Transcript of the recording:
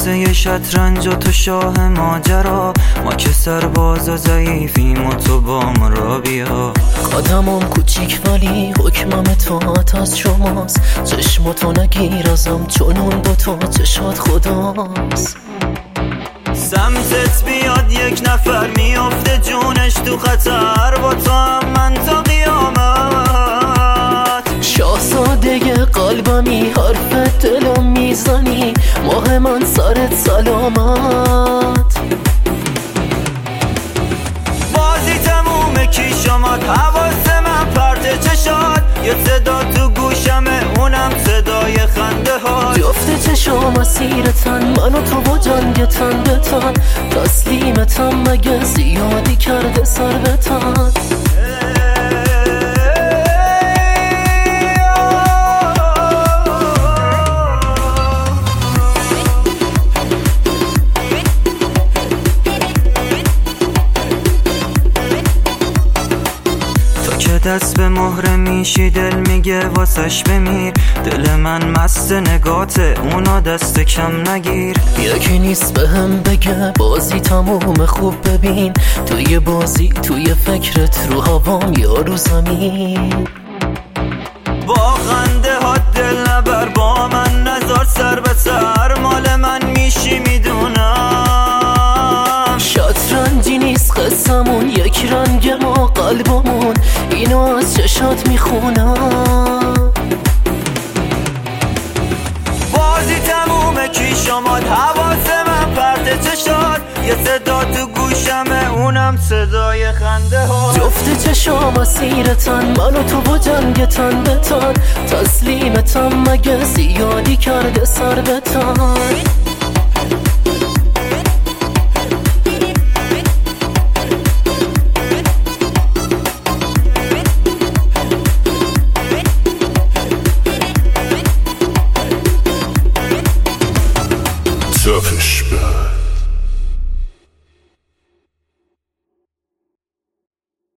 دسته شطرنج و تو شاه ماجرا، ما که سرباز و ضعیفیم و تو با ما را بیا. قدمم کوچیک ولی حکمم اطاعت از شماست، چشماتو نگیر ازم چونون با تو چشات خداست. سمتت بیاد یک نفر میافته جونش تو خطر، با تو هم من تا قیامت. شاهزاده قلبمی حرف دلم میزنی، ماه من سرت سلامت. بازی تمومه کی شماد، حواس من پرت چشاد، یه صدا تو گوشمه اونم صدای خنده ها. جفت چشام اسیرتن، من و تو با جنگ تن به تن، تسلیمتم مگه زیادی کرده سر به تن. که دست به مهره میشی دل میگه واسش بمیر، دل من مست نگاته اونا دست کم نگیر. یکی نیست به هم بگه بازی تموم خوب ببین، توی بازی توی فکرت رو هوام یا رو زمین. با خنده ها دل نبر، با من نزار سر به سر، مال من میشی میدونم. شطرنجی نیست قسمون، یک رنگ ما قلبمون، اینو از چشات میخونم. بازی تمومه کی شماد، حواس من پرت چشاد، یه صدا تو گوشمه اونم صدای خنده ها. جفت چشام اسیرتن، من و تو با جنگ تن به تن، تسلیمتم مگه زیادی کرده سر به تن.